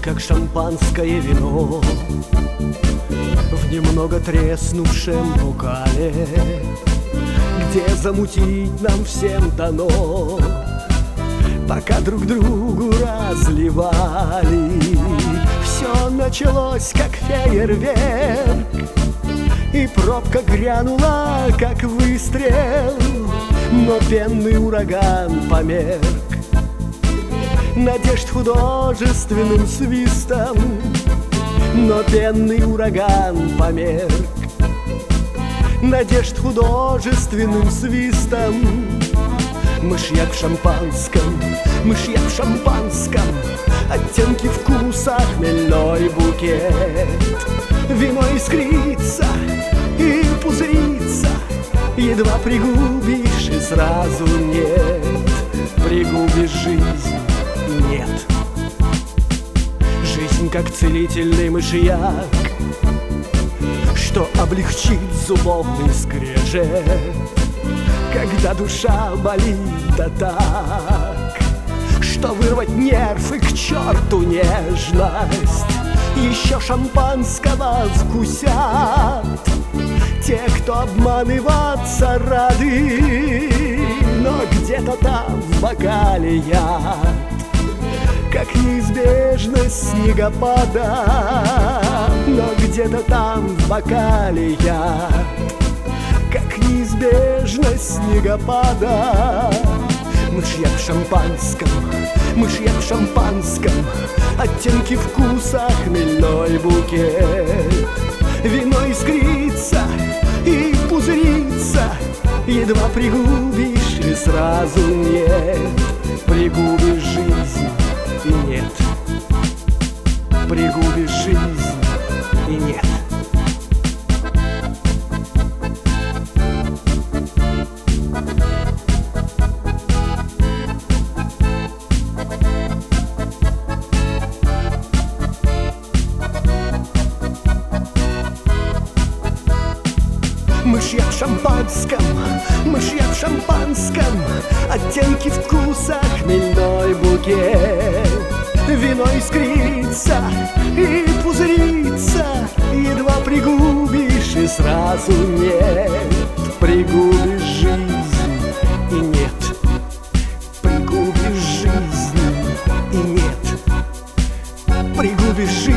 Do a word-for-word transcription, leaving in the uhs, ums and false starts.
как шампанское вино в немного треснувшем бокале, где замутить нам всем дано, пока друг другу разливали. Все началось как фейерверк, и пробка грянула, как выстрел, но пенный ураган померк надежд художественным свистом, но пенный ураган померк надежд художественным свистом. Мышьяк в шампанском, мышьяк в шампанском, оттенки вкуса, хмельной букет. Вино искрится и пузырится, едва пригубишь и сразу нет. Пригубишь жизнь и нет. Жизнь как целительный мышьяк, что облегчит зубовный скрежет, когда душа болит да так, что вырвать нерв и к черту нежность. Еще шампанского вкусят те, кто обманываться рады, но где-то там в бокале яд, как неизбежность снегопада. Но где-то там в бокале яд, как неизбежность снегопада. Мышьяк в шампанском, мышьяк в шампанском, оттенки вкуса, хмельной букет. Вино искрится и пузырится, едва пригубишь и сразу нет. Пригубишь жизнь и нет. Пригубишь жизнь и нет. Мышьяк в шампанском, мышьяк в шампанском, оттенки вкуса, хмельной букет. Вино искрится и пузырится, едва пригубишь и сразу нет. Пригубишь жизнь и нет. Пригубишь жизнь и нет. Пригубишь жизнь.